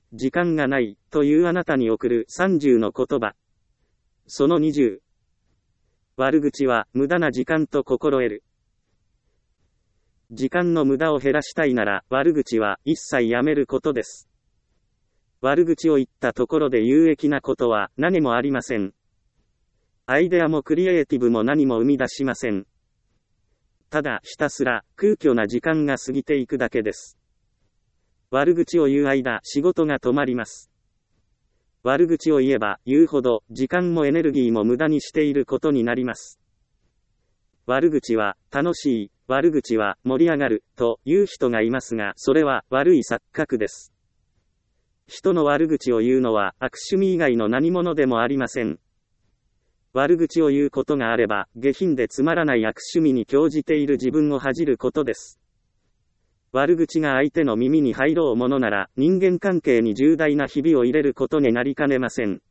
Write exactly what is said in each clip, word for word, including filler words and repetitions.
時間がない、というあなたに送るさんじゅうの言葉。そのにじゅう。悪口は、無駄な時間と心得る。時間の無駄を減らしたいなら、悪口は一切やめることです。悪口を言ったところで有益なことは何もありません。アイデアもクリエイティブも何も生み出しません。ただひたすら空虚な時間が過ぎていくだけです。悪口を言う間、仕事が止まります。悪口を言えば言うほど時間もエネルギーも無駄にしていることになります。悪口は楽しい、悪口は盛り上がるという人がいますが、それは悪い錯覚です。人の悪口を言うのは悪趣味以外の何者でもありません。悪口を言うことがあれば、下品でつまらない悪趣味に興じている自分を恥じることです。悪口が相手の耳に入ろうものなら、人間関係に重大なひびを入れることになりかねません。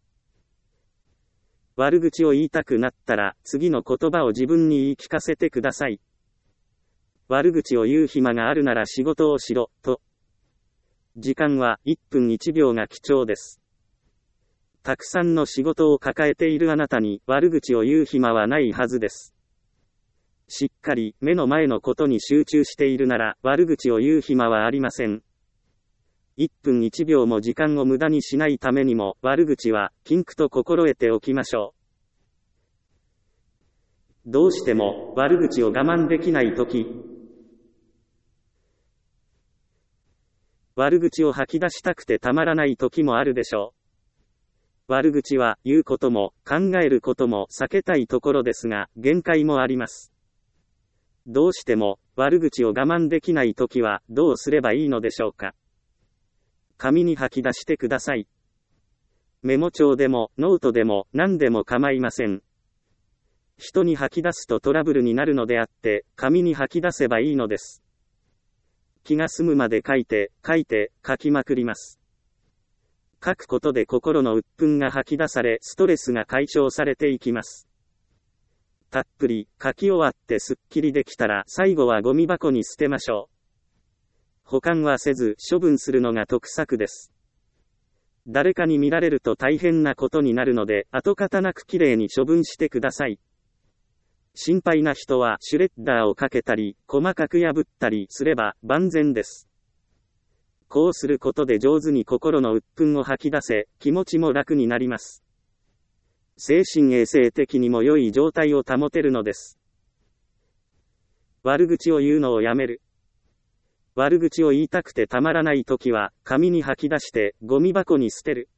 悪口を言いたくなったら、次の言葉を自分に言い聞かせてください。悪口を言う暇があるなら仕事をしろ、と。時間はいっぷんいちびょうが貴重です。たくさんの仕事を抱えているあなたに悪口を言う暇はないはずです。しっかり目の前のことに集中しているなら悪口を言う暇はありません。いっぷんいちびょうも時間を無駄にしないためにも悪口は禁句と心得ておきましょう。どうしても悪口を我慢できないとき。悪口を吐き出したくてたまらない時もあるでしょう。悪口は言うことも考えることも避けたいところですが、限界もあります。どうしても悪口を我慢できない時はどうすればいいのでしょうか。紙に吐き出してください。メモ帳でもノートでも何でも構いません。人に吐き出すとトラブルになるのであって、紙に吐き出せばいいのです。気が済むまで書いて、書いて、書きまくります。書くことで心の鬱憤が吐き出され、ストレスが解消されていきます。たっぷり、書き終わってすっきりできたら、最後はゴミ箱に捨てましょう。保管はせず、処分するのが得策です。誰かに見られると大変なことになるので、跡形なくきれいに処分してください。心配な人はシュレッダーをかけたり、細かく破ったりすれば万全です。こうすることで上手に心の鬱憤を吐き出せ、気持ちも楽になります。精神衛生的にも良い状態を保てるのです。悪口を言うのをやめる。悪口を言いたくてたまらないときは、紙に吐き出して、ゴミ箱に捨てる。